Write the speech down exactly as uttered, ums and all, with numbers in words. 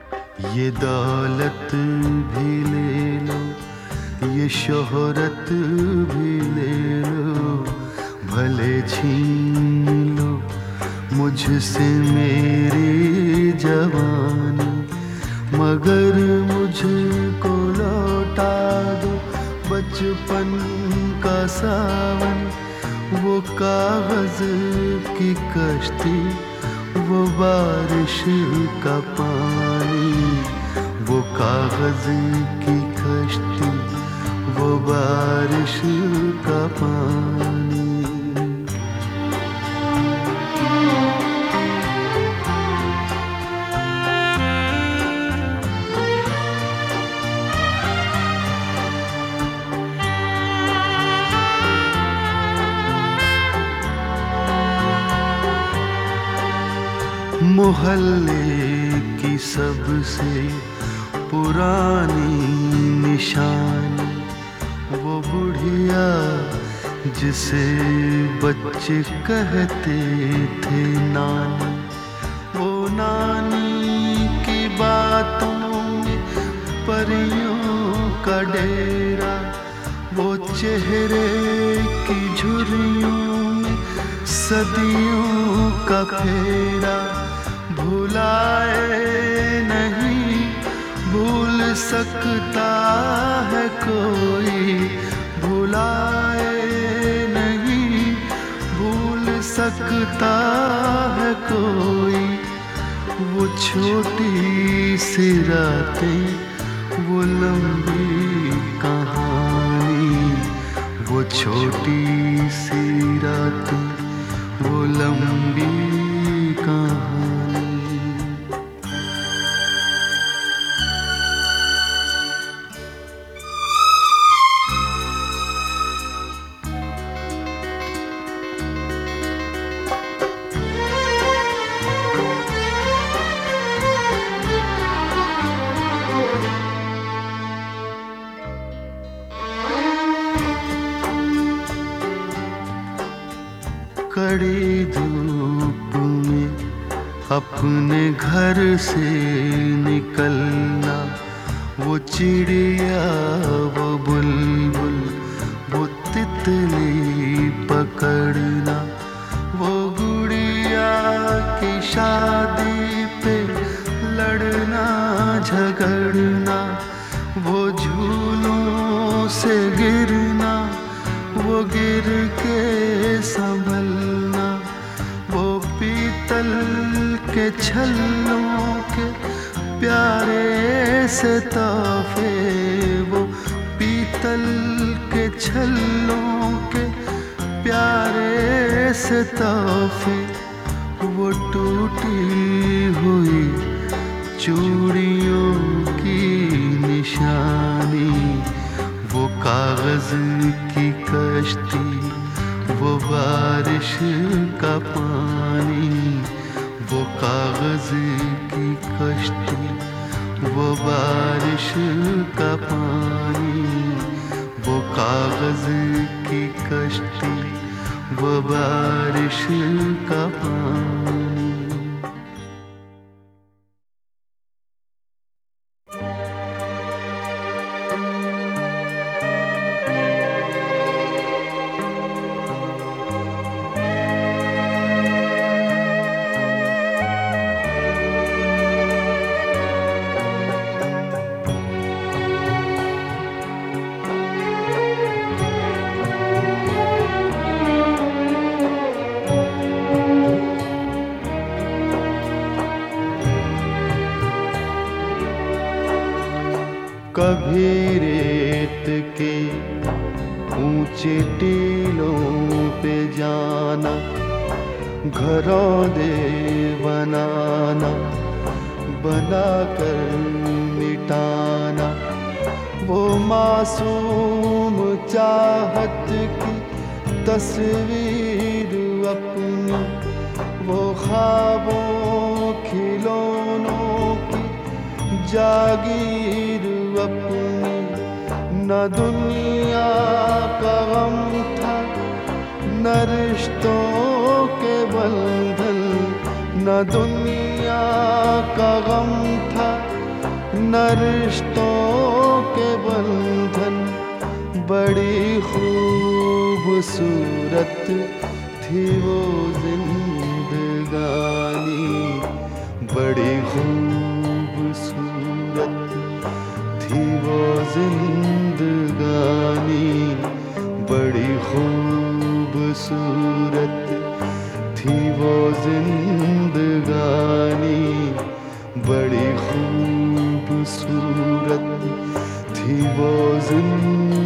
ये दौलत भी ले लो, ये शोहरत भी ले लो, भले छीन लो मुझसे मेरी जवानी, मगर मुझको लौटा दो बचपन का सावन। वो कागज की कश्ती, वो बारिश का पानी, वो कागज की कश्ती, वो बारिश का पानी। मोहल्ले की सबसे पुरानी निशानी, वो बुढ़िया जिसे बच्चे कहते थे नानी। वो नानी की बातों में परियों का डेरा, वो चेहरे की झुर्रियों में सदियों का फेरा। भुलाए नहीं भूल सकता है कोई, भुलाए नहीं भूल सकता है कोई। वो छोटी सी रातें, वो लंबी कहानी, वो छोटी सी रातें, वो लंबी कहानी। कड़ी धूप में अपने घर से निकलना, वो चिड़िया, वो बुलबुल, वो तितली पकड़ना, वो गुड़िया की शादी पे लड़ना झगड़ना, वो झूलों से गिरना, वो गिर के संभलना, वो पीतल के छल्लों के प्यारे से तोहफे, वो पीतल के छल्लों के प्यारे से तोहफे। वो टूटी हुई चूड़ियों की निशानी, वो कागज की कश्ती, वो बारिश का पानी, वो कागज की कश्ती, वो बारिश का पानी, वो कागज की कश्ती, वो बारिश का पानी। कभी रेत के ऊंचे टीलों पे जाना, घरों दे बनाना, बनाकर मिटाना, वो मासूम चाहत की तस्वीर अपनी, वो ख्वाबों खिलौनों की जागीर अपनी। न दुनिया का गम था, न रिश्तों के बंधन, न दुनिया का गम था, न रिश्तों के बंधन, बड़ी खूबसूरत थी वो जिंदगानी, बड़ी खूबसूरत थी वो जिंदगानी, बड़ी खूबसूरत थी वो जिंदगानी, बड़ी खूबसूरत थी वो जिंदगानी।